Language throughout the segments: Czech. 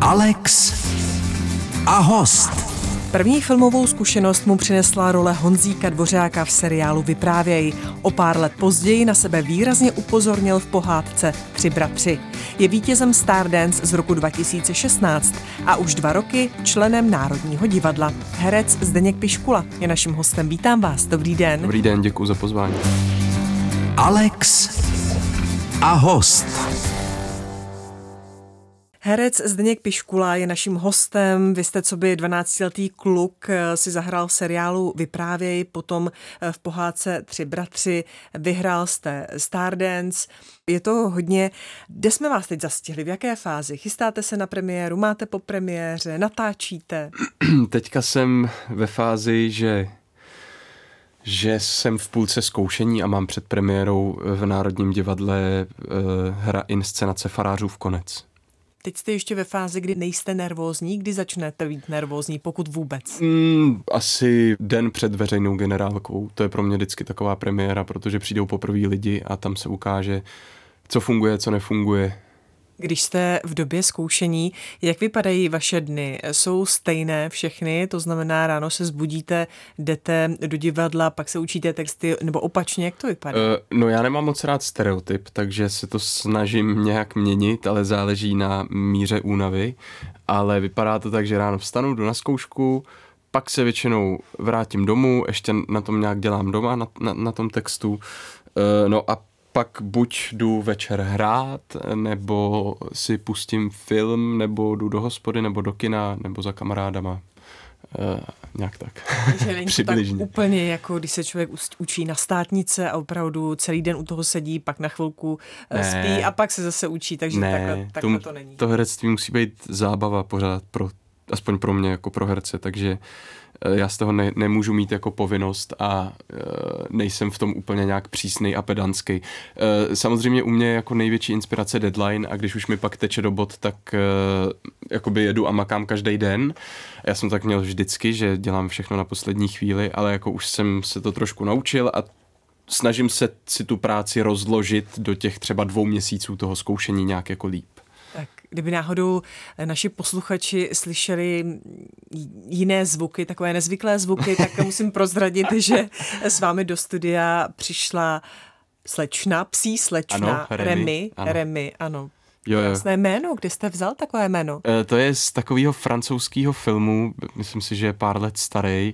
Alex a host. První filmovou zkušenost mu přinesla role Honzíka Dvořáka v seriálu Vyprávěj. O pár let později na sebe výrazně upozornil v pohádce Tři bratři. Je vítězem Stardance z roku 2016 a už 2 roky členem Národního divadla. Herec Zdeněk Piškula je naším hostem. Vítám vás, dobrý den. Dobrý den, děkuji za pozvání. Alex a host. Herec Zdeněk Piškula je naším hostem. Vy jste coby 12letý kluk si zahrál v seriálu Vyprávěj, potom v pohádce Tři bratři, vyhrál jste Stardance. Je to hodně. Kde jsme vás teď zastihli? V jaké fázi? Chystáte se na premiéru? Máte po premiéře? Natáčíte? Teďka jsem ve fázi, že jsem v půlce zkoušení a mám před premiérou v Národním divadle hra inscenace Farářův konec. Teď jste ještě ve fázi, kdy nejste nervózní. Kdy začnete být nervózní, pokud vůbec? Asi den před veřejnou generálkou. To je pro mě vždycky taková premiéra, protože přijdou poprvé lidi a tam se ukáže, co funguje, co nefunguje. Když jste v době zkoušení, jak vypadají vaše dny? Jsou stejné všechny? To znamená, ráno se zbudíte, jdete do divadla, pak se učíte texty, nebo opačně, jak to vypadá? No já nemám moc rád stereotyp, takže se to snažím nějak měnit, ale záleží na míře únavy. Ale vypadá to tak, že ráno vstanu, jdu na zkoušku, pak se většinou vrátím domů, ještě na tom nějak dělám doma, na tom textu. No a pak buď jdu večer hrát, nebo si pustím film, nebo jdu do hospody, nebo do kina, nebo za kamarádama. Nějak tak. Takže není to tak úplně, jako když se člověk učí na státnice a opravdu celý den u toho sedí, pak na chvilku spí a pak se zase učí, takže takhle to není. To herectví musí být zábava pořád, aspoň pro mě jako pro herce, takže já z toho nemůžu mít jako povinnost a nejsem v tom úplně nějak přísnej a pedantský. Samozřejmě u mě jako největší inspirace deadline a když už mi pak teče do bod, tak jakoby jedu a makám každý den. Já jsem tak měl vždycky, že dělám všechno na poslední chvíli, ale jako už jsem se to trošku naučil a snažím se si tu práci rozložit do těch třeba 2 měsíců toho zkoušení nějak jako líp. Tak kdyby náhodou naši posluchači slyšeli jiné zvuky, takové nezvyklé zvuky, tak musím prozradit, že s vámi do studia přišla psí slečna, ano, Remy, ano. Jo. Krásné jméno, kde jste vzal takové jméno? To je z takového francouzského filmu, myslím si, že je pár let starý.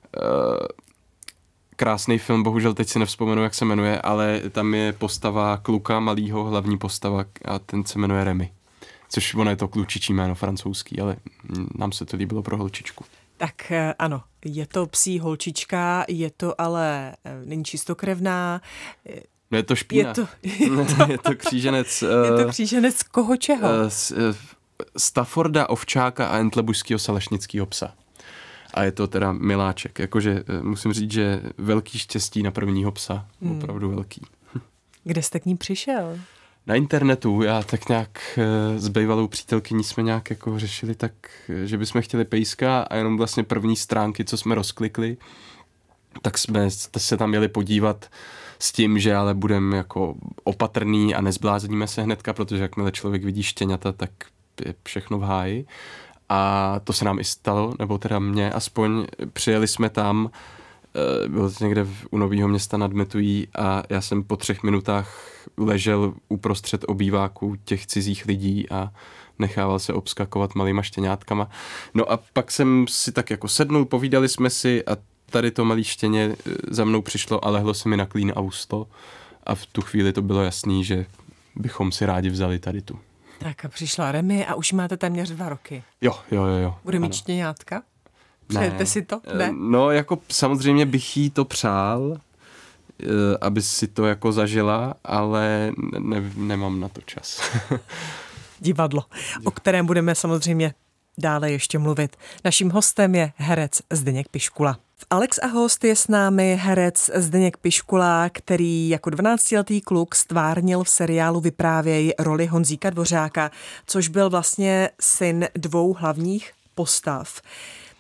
Krásný film, bohužel teď si nevzpomenu, jak se jmenuje, ale tam je postava kluka malýho, hlavní postava a ten se jmenuje Remy. Což ono je to klučičí jméno francouzský, ale nám se to líbilo pro holčičku. Tak ano, je to psí holčička, je to ale není čistokrevná. No je to špína. Je to kříženec. Je to kříženec koho čeho? Stafforda, ovčáka a entlebušského salešnického psa. A je to teda miláček. Jakože musím říct, že velký štěstí na prvního psa. Opravdu velký. Kde jste k ní přišel? Na internetu. Já tak nějak s bývalou přítelkyní jsme nějak jako řešili tak, že bychom chtěli pejska a jenom vlastně první stránky, co jsme rozklikli, tak jsme se tam měli podívat s tím, že ale budeme jako opatrný a nezblázníme se hnedka, protože jakmile člověk vidí štěňata, tak je všechno v háji. A to se nám i stalo, nebo teda mě aspoň. Přijeli jsme tam, bylo to někde u Nového Města nad Metují a já jsem po 3 minutách ležel uprostřed obýváků těch cizích lidí a nechával se obskakovat malýma štěňátkama. No a pak jsem si tak jako sednul, povídali jsme si a tady to malý štěně za mnou přišlo a lehlo se mi na klín a ústo a v tu chvíli to bylo jasný, že bychom si rádi vzali tady tu. Tak a přišla Remy a už máte téměř 2 roky. Jo. Bude mít štěňátka? Přejete si to? Ne? No, jako samozřejmě bych jí to přál, aby si to jako zažila, ale nemám na to čas. Divadlo, o kterém budeme samozřejmě dále ještě mluvit. Naším hostem je herec Zdeněk Piškula. V Alex a host je s námi herec Zdeněk Piškula, který jako 12letý kluk stvárnil v seriálu Vyprávěj roli Honzíka Dvořáka, což byl vlastně syn 2 hlavních postav.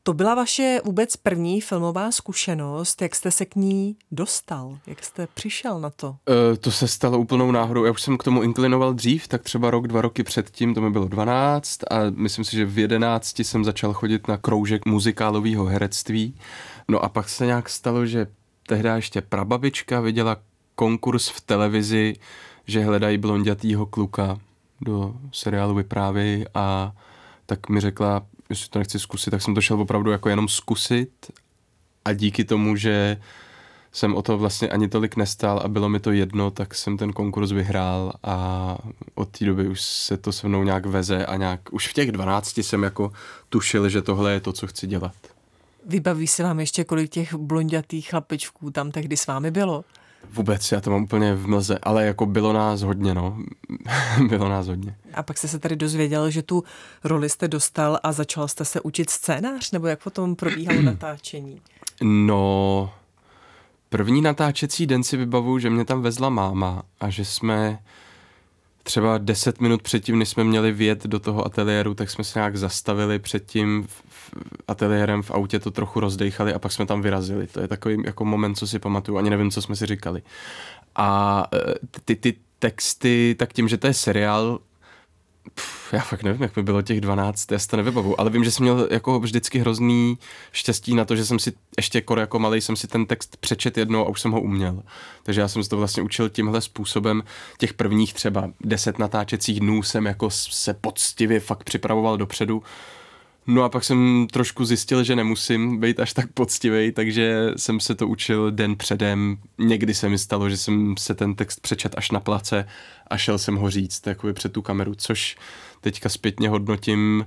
To byla vaše vůbec první filmová zkušenost, jak jste se k ní dostal, jak jste přišel na to? To se stalo úplnou náhodou, já už jsem k tomu inklinoval dřív, tak třeba rok, 2 roky předtím, to mi bylo 12 a myslím si, že v 11 jsem začal chodit na kroužek muzikálového herectví. No a pak se nějak stalo, že tehdy ještě prababička viděla konkurs v televizi, že hledají blondětýho kluka do seriálu Vyprávěj a tak mi řekla, jestli to nechci zkusit, tak jsem to šel opravdu jako jenom zkusit a díky tomu, že jsem o to vlastně ani tolik nestál a bylo mi to jedno, tak jsem ten konkurs vyhrál a od té doby už se to se mnou nějak veze a nějak, už v těch 12 jsem jako tušil, že tohle je to, co chci dělat. Vybaví se vám ještě, kolik těch blondětých chlapečků tam tehdy s vámi bylo? Vůbec, já to mám úplně v mlze, ale jako bylo nás hodně, no. Bylo nás hodně. A pak jste se tady dozvěděl, že tu roli jste dostal a začal jste se učit scénář, nebo jak potom probíhalo natáčení? No, první natáčecí den si vybavuju, že mě tam vezla máma a že jsme třeba 10 minut předtím, než jsme měli vjet do toho ateliéru, tak jsme se nějak zastavili před tím ateliérem v autě, to trochu rozdejchali a pak jsme tam vyrazili. To je takový jako moment, co si pamatuju, ani nevím, co jsme si říkali. A ty texty, tak tím, že to je seriál, já fakt nevím, jak by bylo těch 12, já si to nevybavu, ale vím, že jsem měl jako vždycky hrozný štěstí na to, že jsem si ještě jako malej jsem si ten text přečet jednou a už jsem ho uměl. Takže já jsem se to vlastně učil tímhle způsobem. Těch prvních třeba 10 natáčecích dnů jsem jako se poctivě fakt připravoval dopředu. No a pak jsem trošku zjistil, že nemusím být až tak poctivej, takže jsem se to učil den předem. Někdy se mi stalo, že jsem se ten text přečet až na place a šel jsem ho říct jakoby před tu kameru, což teďka zpětně hodnotím,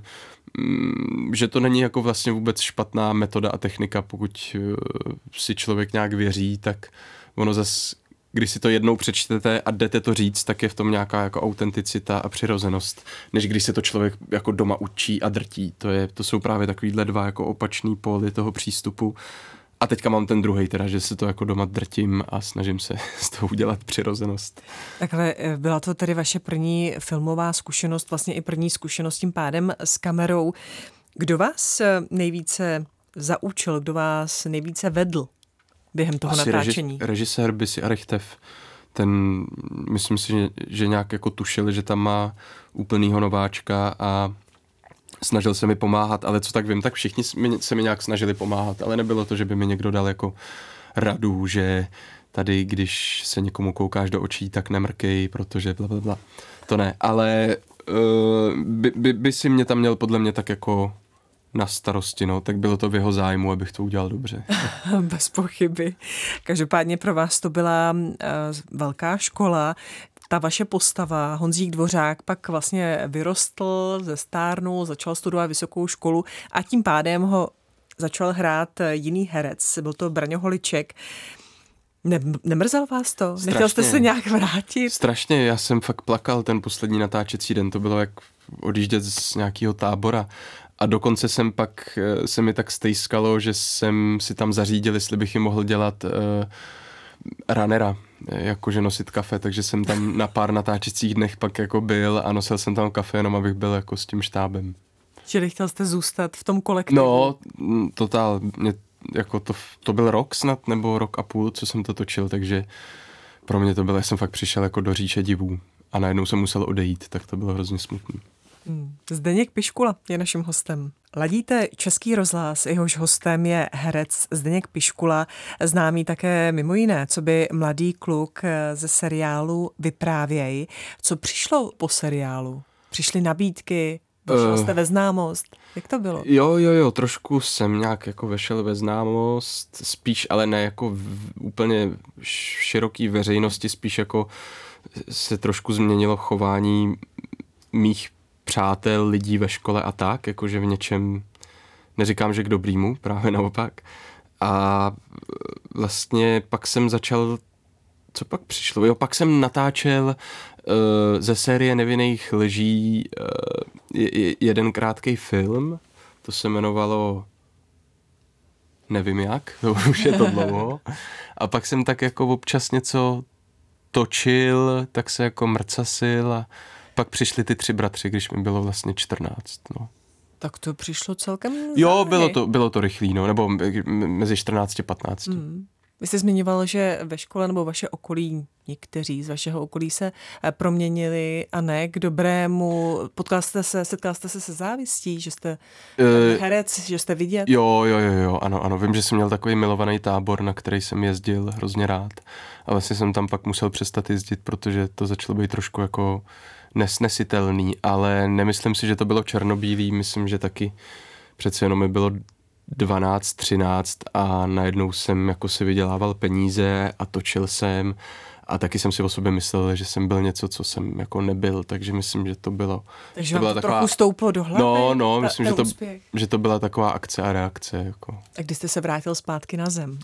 že to není jako vlastně vůbec špatná metoda a technika, pokud si člověk nějak věří, tak ono zas, když si to jednou přečtete a jdete to říct, tak je v tom nějaká jako autenticita a přirozenost, než když se to člověk jako doma učí a drtí. To jsou právě takovýhle dva jako opačný póly toho přístupu. A teďka mám ten druhej, teda, že se to jako doma drtím a snažím se z toho udělat přirozenost. Takhle byla to tedy vaše první filmová zkušenost, vlastně i první zkušenost tím pádem s kamerou. Kdo vás nejvíce zaučil, kdo vás nejvíce vedl během toho natáčení? Režisér Bisi Arechtev, ten, myslím si, že nějak jako tušil, že tam má úplnýho nováčka a snažil se mi pomáhat, ale co tak vím, tak všichni se mi nějak snažili pomáhat, ale nebylo to, že by mi někdo dal jako radu, že tady, když se někomu koukáš do očí, tak nemrkej, protože blablabla. To ne, ale by si mě tam měl podle mě tak jako na starosti, no, tak bylo to v jeho zájmu, abych to udělal dobře. Bez pochyby. Každopádně pro vás to byla velká škola. Ta vaše postava, Honzík Dvořák, pak vlastně vyrostl, zestárnul, začal studovat vysokou školu a tím pádem ho začal hrát jiný herec. Byl to Braňo Holiček. Nemrzelo vás to? Strašně. Nechtěl jste se nějak vrátit? Strašně, já jsem fakt plakal ten poslední natáčecí den, to bylo jak odjíždět z nějakého tábora. A dokonce se mi tak stejskalo, že jsem si tam zařídil, jestli bych jim mohl dělat runnera, jakože nosit kafe, takže jsem tam na pár natáčecích dnech pak jako byl a nosil jsem tam kafe, jenom abych byl jako s tím štábem. Čili chtěl jste zůstat v tom kolektivu? No, totál, jako to byl rok snad, nebo rok a půl, co jsem to točil, takže pro mě to bylo, já jsem fakt přišel jako do říše divů a najednou jsem musel odejít, tak to bylo hrozně smutný. Zdeněk Piškula je naším hostem. Ladíte Český rozhlas, jehož hostem je herec Zdeněk Piškula, známý také mimo jiné, co by mladý kluk ze seriálu Vyprávěj. Co přišlo po seriálu? Přišly nabídky? Došel jste ve známost? Jak to bylo? Jo, trošku jsem nějak jako vešel ve známost, spíš, ale ne jako úplně široký veřejnosti, spíš jako se trošku změnilo chování mých přátel, lidí ve škole a tak, jakože v něčem, neříkám, že k dobrýmu, právě naopak. A vlastně pak jsem začal, co pak přišlo? Jo, pak jsem natáčel ze série Nevinných lží jeden krátký film, to se jmenovalo nevím jak, to už je to dlouho. A pak jsem tak jako občas něco točil, tak se jako mrcasil a pak přišli ty 3 bratři, když mi bylo vlastně 14, no. Tak to přišlo celkem Jo, záhy. bylo to rychlý, no, nebo mezi 14 a 15. Vy jste zmiňoval, že ve škole nebo vaše okolí, někteří z vašeho okolí se proměnili a ne k dobrému. Setkal jste se závistí, že jste herec, že jste vidět? Jo, ano. Vím, že jsem měl takový milovaný tábor, na který jsem jezdil hrozně rád. A vlastně jsem tam pak musel přestat jezdit, protože to začalo být trošku jako nesnesitelný, ale nemyslím si, že to bylo černobílý, myslím, že taky přece jenom mi bylo 12, 13 a najednou jsem jako si vydělával peníze a točil jsem a taky jsem si o sobě myslel, že jsem byl něco, co jsem jako nebyl, takže myslím, že to bylo. Takže to vám to trochu stouplo do hlavy? No, myslím, že to byla taková akce a reakce. Jako. A kdy jste se vrátil zpátky na zem?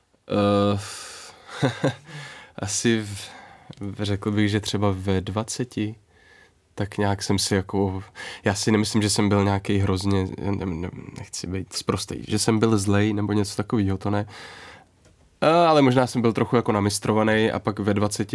Asi řekl bych, že třeba ve 20, tak nějak jsem si jako, já si nemyslím, že jsem byl nějaký hrozně, nechci být sprostej, že jsem byl zlej nebo něco takového, to ne. Ale možná jsem byl trochu jako namistrovaný a pak ve 20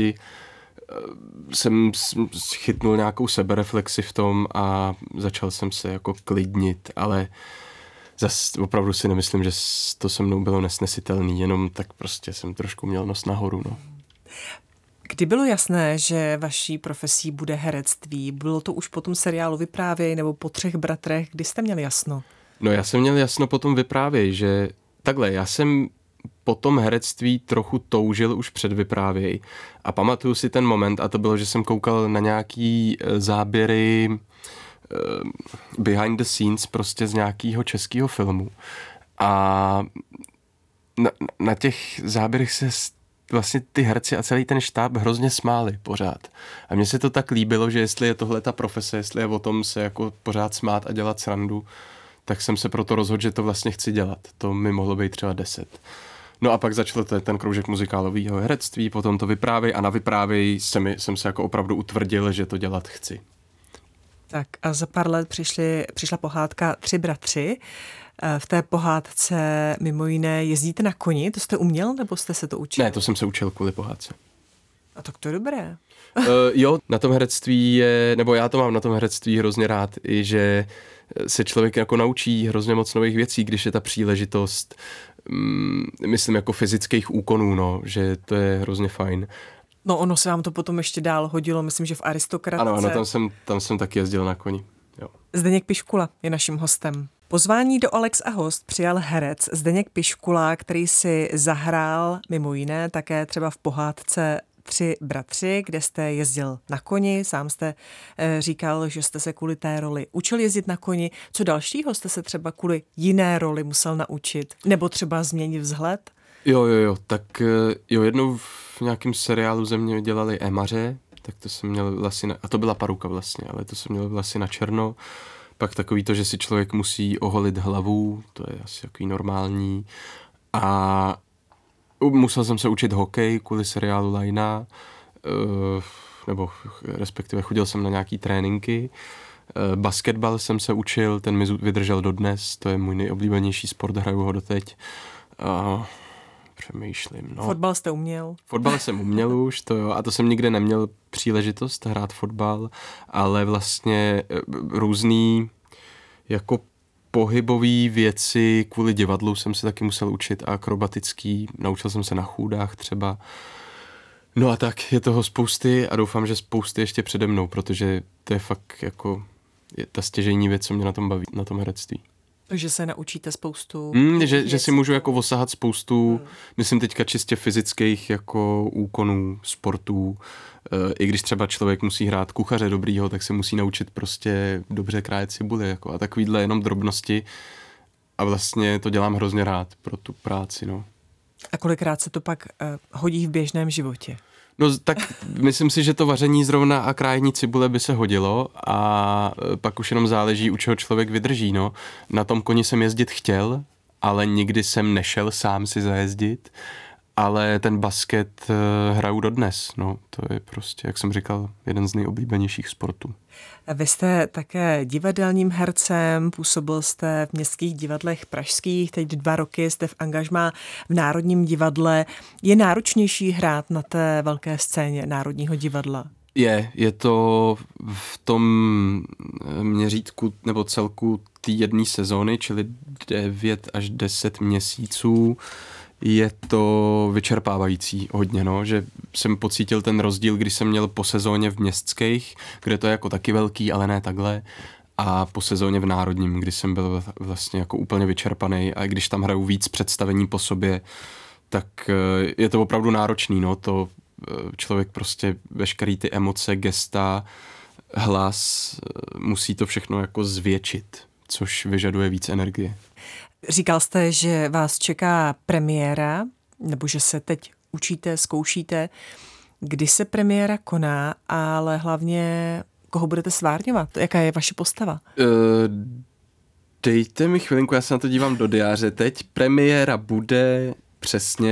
jsem chytnul nějakou sebereflexi v tom a začal jsem se jako klidnit, ale zase opravdu si nemyslím, že to se mnou bylo nesnesitelný, jenom tak prostě jsem trošku měl nos nahoru, no. Kdy bylo jasné, že vaší profesí bude herectví? Bylo to už po tom seriálu Vyprávěj nebo po 3 bratrech? Kdy jste měli jasno? No já jsem měl jasno po tom Vyprávěj, že takhle, já jsem po tom herectví trochu toužil už před Vyprávěj a pamatuju si ten moment a to bylo, že jsem koukal na nějaký záběry behind the scenes prostě z nějakého českého filmu a na těch záběrech se vlastně ty herci a celý ten štáb hrozně smáli pořád. A mně se to tak líbilo, že jestli je tohle ta profese, jestli je o tom se jako pořád smát a dělat srandu, tak jsem se proto rozhodl, že to vlastně chci dělat. To mi mohlo být třeba 10. No a pak začal ten kroužek muzikálového herectví, potom to Vyprávěj a na Vyprávěj jsem se jako opravdu utvrdil, že to dělat chci. Tak a za pár let přišla pohádka 3 bratři. V té pohádce mimo jiné jezdíte na koni, to jste uměl, nebo jste se to učil? Ne, to jsem se učil kvůli pohádce. A tak to je dobré. Jo, na tom herectví nebo já to mám na tom herectví hrozně rád, i že se člověk jako naučí hrozně moc nových věcí, když je ta příležitost, myslím jako fyzických úkonů, no, že to je hrozně fajn. No ono se vám to potom ještě dál hodilo, myslím, že v Aristokratce. Ano, tam jsem taky jezdil na koni. Jo. Zdeněk Piškula je naším hostem. Pozvání do Alex a host přijal herec Zdeněk Piškula, který si zahrál mimo jiné také třeba v pohádce 3 bratři, kde jste jezdil na koni. Sám jste říkal, že jste se kvůli té roli učil jezdit na koni. Co dalšího jste se třeba kvůli jiné roli musel naučit? Nebo třeba změnit vzhled? Jo, tak jednou v nějakém seriálu ze mě dělali émaře, tak to jsem měl vlasy a to byla paruka vlastně, ale to jsem měl vlasy na černo. Pak takový to, že si člověk musí oholit hlavu, to je asi takový normální. A musel jsem se učit hokej kvůli seriálu Lajna, nebo respektive chodil jsem na nějaký tréninky. Basketbal jsem se učil, ten mi vydržel dodnes, to je můj nejoblíbenější sport, hraju ho doteď. Přemýšlím, no. Fotbal jste uměl? Fotbal jsem uměl už, to jo, a to jsem nikde neměl příležitost hrát fotbal, ale vlastně různý jako pohybové věci kvůli divadlu jsem se taky musel učit a akrobatický, naučil jsem se na chůdách třeba. No a tak, je toho spousty a doufám, že spousty ještě přede mnou, protože to je fakt jako je ta stěžejní věc, co mě na tom baví, na tom herectví. Že se naučíte spoustu... Že si můžu jako osahat spoustu, myslím teďka čistě fyzických jako úkonů, sportů. I když třeba člověk musí hrát kuchaře dobrýho, tak se musí naučit prostě dobře krájet cibuli jako a takovýhle jenom drobnosti. A vlastně to dělám hrozně rád pro tu práci, no. A kolikrát se to pak hodí v běžném životě? No tak myslím si, že to vaření zrovna a krájení cibule by se hodilo a pak už jenom záleží, u čeho člověk vydrží, no. Na tom koni jsem jezdit chtěl, ale nikdy jsem nešel sám si zajezdit, ale ten basket hraju dodnes, no. To je prostě, jak jsem říkal, jeden z nejoblíbenějších sportů. Vy jste také divadelním hercem, působil jste v městských divadlech pražských, teď 2 roky jste v angažmá v Národním divadle. Je náročnější hrát na té velké scéně Národního divadla? Je to v tom měřítku nebo celku té jedné sezóny, čili 9 až 10 měsíců, je to vyčerpávající hodně, no, že jsem pocítil ten rozdíl, když jsem měl po sezóně v městských, kde to je jako taky velký, ale ne takhle, a po sezóně v národním, kdy jsem byl vlastně jako úplně vyčerpaný, a když tam hraju víc představení po sobě, tak je to opravdu náročný, no, to člověk prostě veškerý ty emoce, gesta, hlas, musí to všechno jako zvětšit, což vyžaduje víc energie. Říkal jste, že vás čeká premiéra, nebo že se teď učíte, zkoušíte. Kdy se premiéra koná, ale hlavně koho budete stvárňovat? Jaká je vaše postava? Dejte mi chvilinku, já se na to dívám do diáře. Teď premiéra bude přesně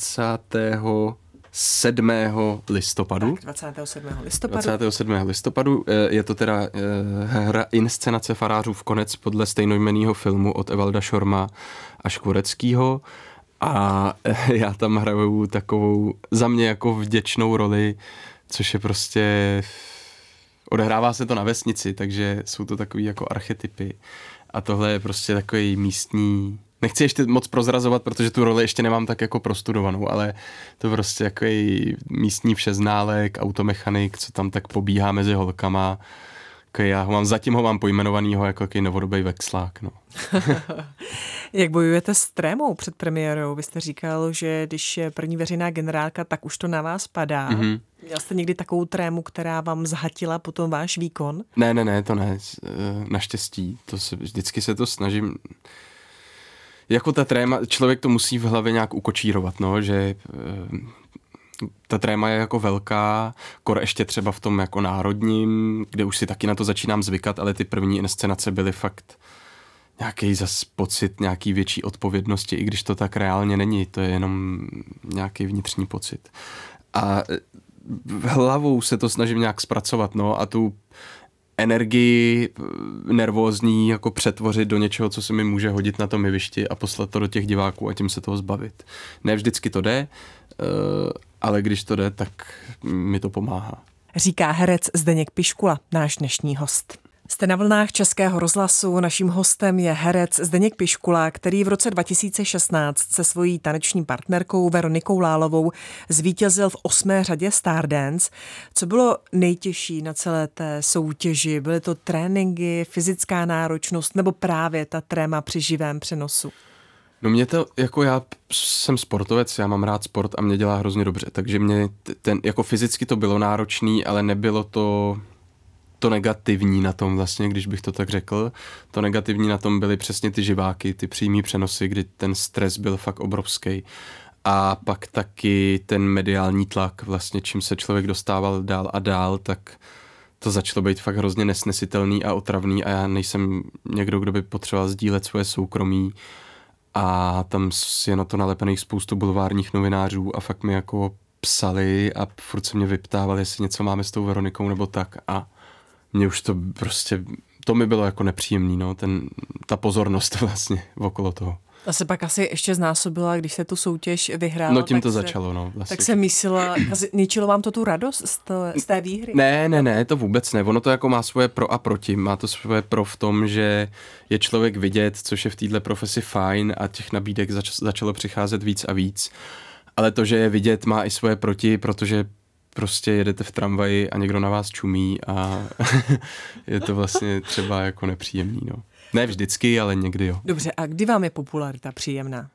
27. listopadu. Tak, 27. listopadu. 27. listopadu. Je to teda hra inscenace Farářův konec podle stejnojmenného filmu od Evalda Šorma a Škvoreckýho. A já tam hraju takovou za mě jako vděčnou roli, což je prostě... Odehrává se to na vesnici, takže jsou to takový jako archetypy. A tohle je prostě takový místní... Nechci ještě moc prozrazovat, protože tu roli ještě nemám tak jako prostudovanou, ale to prostě takový místní všeználek, automechanik, co tam tak pobíhá mezi holkama. Zatím ho mám pojmenovanýho jako takový novodobý vexlák. No. Jak bojujete s trémou před premiérou? Vy jste říkal, že když je první veřejná generálka, tak už to na vás padá. Mm-hmm. Měl jste někdy takovou trému, která vám zhatila potom váš výkon? Ne, to ne. Naštěstí. Vždycky se to snažím... Jako ta tréma, člověk to musí v hlavě nějak ukočírovat, no, že ta tréma je jako velká, kor ještě třeba v tom jako národním, kde už si taky na to začínám zvykat, ale ty první inscenace byly fakt nějaký zas pocit nějaký větší odpovědnosti, i když to tak reálně není, to je jenom nějaký vnitřní pocit. A hlavou se to snažím nějak zpracovat, no, a tu energii nervózní jako přetvořit do něčeho, co se mi může hodit na tom jevišti a poslat to do těch diváků a tím se toho zbavit. Ne vždycky to jde, ale když to jde, tak mi to pomáhá. Říká herec Zdeněk Piškula, náš dnešní host. Jste na vlnách Českého rozhlasu, naším hostem je herec Zdeněk Piškula, který v roce 2016 se svojí taneční partnerkou Veronikou Lálovou zvítězil v 8. řadě Stardance. Co bylo nejtěžší na celé té soutěži? Byly to tréninky, fyzická náročnost nebo právě ta tréma při živém přenosu? No mě to, jako já jsem sportovec, já mám rád sport a mě dělá hrozně dobře, takže mě jako fyzicky to bylo náročný, ale nebylo to negativní na tom vlastně, když bych to tak řekl. To negativní na tom byly přesně ty živáky, ty přímý přenosy, kdy ten stres byl fakt obrovský. A pak taky ten mediální tlak, vlastně čím se člověk dostával dál a dál, tak to začalo být fakt hrozně nesnesitelný a otravný a já nejsem někdo, kdo by potřeboval sdílet svoje soukromí a tam je na to nalepených spoustu bulvárních novinářů a fakt mi jako psali a furt se mě vyptávali, jestli něco máme s tou Veronikou nebo tak a mně už to prostě, to mi bylo jako nepříjemný, no, ta pozornost vlastně okolo toho. A se pak asi ještě znásobila, když se tu soutěž vyhrála. No tím to začalo, no. Vlastně. Tak se myslela, ničilo vám to tu radost z té výhry? Ne, to vůbec ne. Ono to jako má svoje pro a proti. Má to svoje pro v tom, že je člověk vidět, což je v této profesi fajn a těch nabídek začalo přicházet víc a víc. Ale to, že je vidět, má i svoje proti, protože prostě jedete v tramvaji a někdo na vás čumí a je to vlastně třeba jako nepříjemný, no. Ne vždycky, ale někdy jo. Dobře, a kdy vám je popularita příjemná?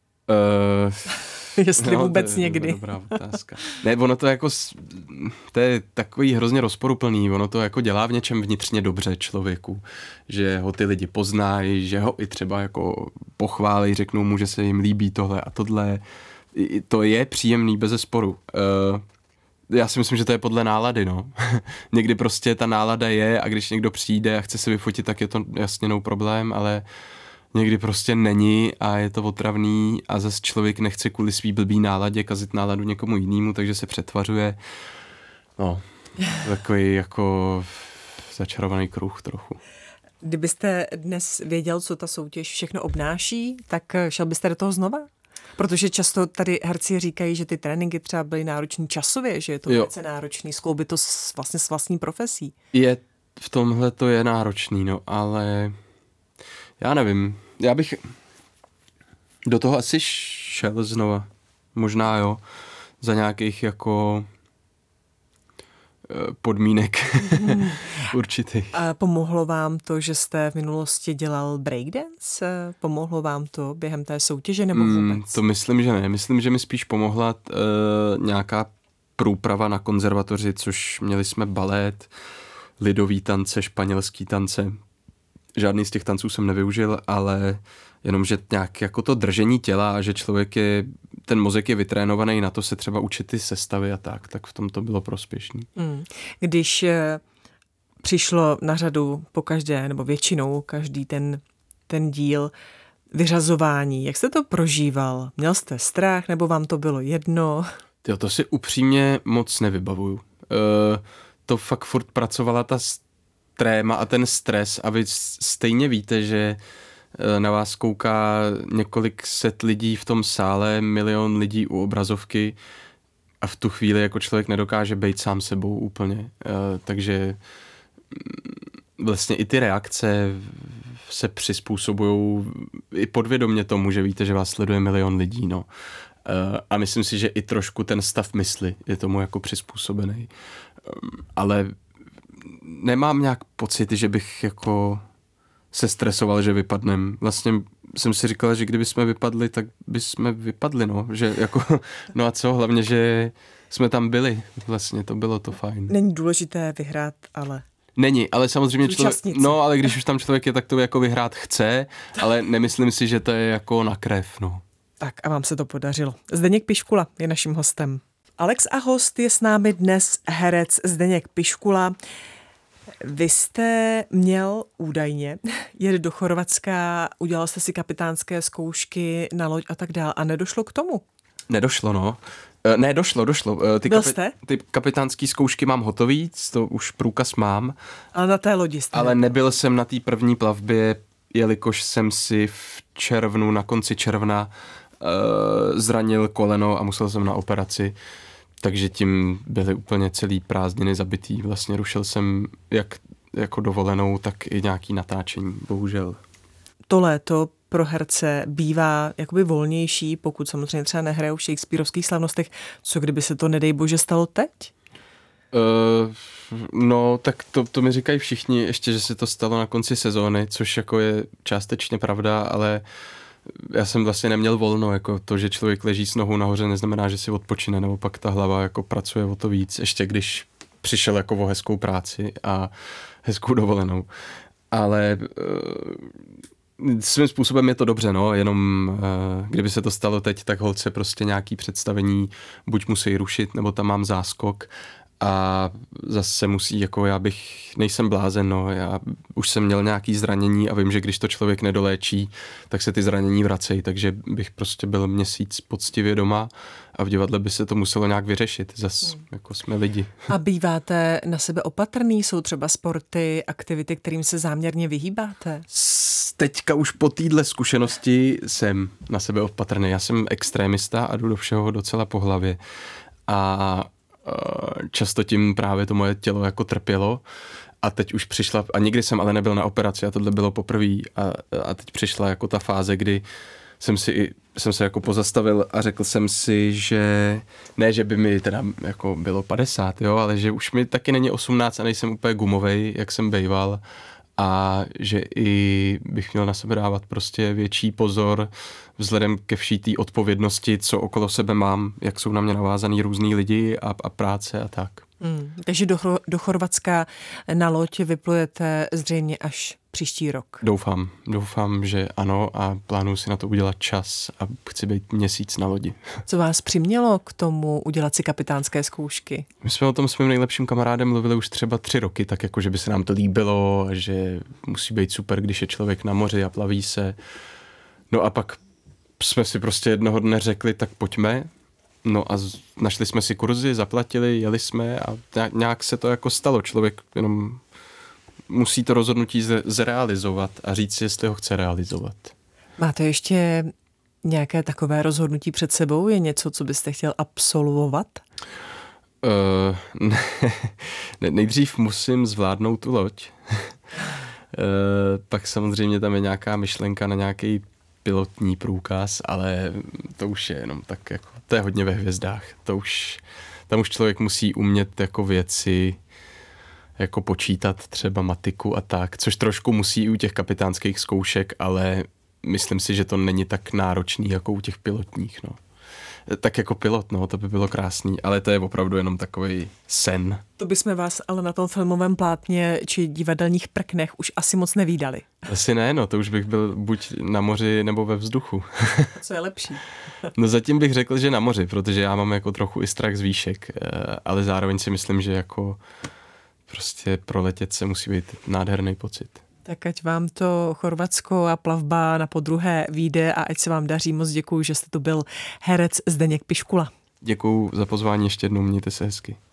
Jestli vůbec někdy. Dobrá otázka. Ne, ono to jako, to je takový hrozně rozporuplný, ono to jako dělá v něčem vnitřně dobře člověku, že ho ty lidi poznají, že ho i třeba jako pochválí, řeknou mu, že se jim líbí tohle a tohle. To je příjemný bezesporu. Já si myslím, že to je podle nálady, no. Někdy prostě ta nálada je a když někdo přijde a chce se vyfotit, tak je to jasně no problém, ale někdy prostě není a je to otravný a zase člověk nechce kvůli svý blbý náladě kazit náladu někomu jinému, takže se přetvařuje. No, takový jako začarovaný kruh trochu. Kdybyste dnes věděl, co ta soutěž všechno obnáší, tak šel byste do toho znova? Protože často tady herci říkají, že ty tréninky třeba byly náročný časově, že je to velice náročný, skloubit to vlastně s vlastní profesí. V tomhle to je náročný, no, ale já nevím, já bych do toho asi šel znova, možná jo, za nějakých jako podmínek určitých. A pomohlo vám to, že jste v minulosti dělal breakdance? Pomohlo vám to během té soutěže nebo vůbec? To myslím, že ne. Myslím, že mi spíš pomohla nějaká průprava na konzervatoři, což měli jsme balet, lidový tance, španělský tance. Žádný z těch tanců jsem nevyužil, ale jenom, že nějak jako to držení těla a že ten mozek je vytrénovaný na to se třeba učit ty sestavy a tak v tom to bylo prospěšný. Když přišlo na řadu pokaždé, nebo většinou každý ten díl vyřazování, jak jste to prožíval? Měl jste strach, nebo vám to bylo jedno? To si upřímně moc nevybavuju. To fakt furt pracovala ta tréma a ten stres a vy stejně víte, že na vás kouká několik set lidí v tom sále, 1 milion lidí u obrazovky a v tu chvíli jako člověk nedokáže být sám sebou úplně. Takže vlastně i ty reakce se přizpůsobují i podvědomě tomu, že víte, že vás sleduje 1 milion lidí. No. A myslím si, že i trošku ten stav mysli je tomu jako přizpůsobený. Ale nemám nějak pocit, že bych jako se stresoval, že vypadnem. Vlastně jsem si říkal, že kdyby jsme vypadli, tak bychom vypadli, no. Že jako, no a co, hlavně, že jsme tam byli. Vlastně to bylo to fajn. Není důležité vyhrát, ale... Není, ale samozřejmě ale když už tam člověk je, tak to jako vyhrát chce, ale nemyslím si, že to je jako na krev, no. Tak a vám se to podařilo. Zdeněk Piškula je naším hostem. Alex a host je s námi dnes herec Zdeněk Piškula. Vy jste měl údajně jet do Chorvatska, udělal jste si kapitánské zkoušky na loď a tak dál a nedošlo k tomu? Nedošlo, no. Ne, došlo. Ty kapitánské zkoušky mám hotový, to už průkaz mám. Ale na té lodi jste. Ale nebyl jsem na té první plavbě, jelikož jsem si v červnu, na konci června zranil koleno a musel jsem na operaci. Takže tím byly úplně celý prázdniny zabitý. Vlastně rušil jsem jak jako dovolenou, tak i nějaký natáčení, bohužel. To léto pro herce bývá jakoby volnější, pokud samozřejmě třeba nehrajou v shakespearovských slavnostech. Co kdyby se to, nedej bože, stalo teď? No, tak to mi říkají všichni, ještě, že se to stalo na konci sezóny, což jako je částečně pravda, ale já jsem vlastně neměl volno, jako to, že člověk leží s nohou nahoře, neznamená, že si odpočine, nebo pak ta hlava jako pracuje o to víc, ještě když přišel jako o hezkou práci a hezkou dovolenou. Ale svým způsobem je to dobře, no, jenom kdyby se to stalo teď, tak holce prostě nějaký představení buď musí rušit, nebo tam mám záskok a zase musí, jako nejsem blázen, no, já už jsem měl nějaký zranění a vím, že když to člověk nedoléčí, tak se ty zranění vracejí, takže bych prostě byl měsíc poctivě doma a v divadle by se to muselo nějak vyřešit, zase jako jsme lidi. A býváte na sebe opatrný? Jsou třeba sporty, aktivity, kterým se záměrně vyhýbáte? Teďka už po téhle zkušenosti jsem na sebe opatrný, já jsem extrémista a jdu do všeho docela po hlavě a často tím právě to moje tělo jako trpělo a teď už přišla, a nikdy jsem ale nebyl na operaci a tohle bylo poprvé a teď přišla jako ta fáze, kdy jsem se jako pozastavil a řekl jsem si, že ne, že by mi teda jako bylo 50, jo, ale že už mi taky není 18 a nejsem úplně gumovej, jak jsem bejval a že i bych měl na sebe dávat prostě větší pozor vzhledem ke vší té odpovědnosti, co okolo sebe mám, jak jsou na mě navázaný různý lidi a práce a tak. Takže do Chorvatska na loď vyplujete zřejmě až příští rok. Doufám, že ano a plánuji si na to udělat čas a chci být měsíc na lodi. Co vás přimělo k tomu udělat si kapitánské zkoušky? My jsme o tom s mým nejlepším kamarádem mluvili už třeba 3 roky, tak jako, že by se nám to líbilo a že musí být super, když je člověk na moři a plaví se. No a pak jsme si prostě jednoho dne řekli, tak pojďme. No a našli jsme si kurzy, zaplatili, jeli jsme a nějak se to jako stalo. Člověk jenom musí to rozhodnutí zrealizovat a říct si, jestli ho chce realizovat. Máte ještě nějaké takové rozhodnutí před sebou? Je něco, co byste chtěl absolvovat? Nejdřív musím zvládnout tu loď. Pak samozřejmě tam je nějaká myšlenka na nějaký pilotní průkaz, ale to už je jenom tak jako, to je hodně ve hvězdách. Tam už člověk musí umět jako věci, jako počítat třeba matiku a tak, což trošku musí i u těch kapitánských zkoušek, ale myslím si, že to není tak náročný jako u těch pilotních, no. Tak jako pilot, no, to by bylo krásný, ale to je opravdu jenom takový sen. To bychom vás ale na tom filmovém plátně či divadelních prknech už asi moc nevídali. Asi ne, no, to už bych byl buď na moři nebo ve vzduchu. Co je lepší? No zatím bych řekl, že na moři, protože já mám jako trochu i strach z výšek, ale zároveň si myslím, že jako prostě proletět se musí být nádherný pocit. Tak ať vám to Chorvatsko a plavba na podruhé vyjde a ať se vám daří. Moc děkuju, že jste tu byl herec Zdeněk Piškula. Děkuju za pozvání ještě jednou, mějte se hezky.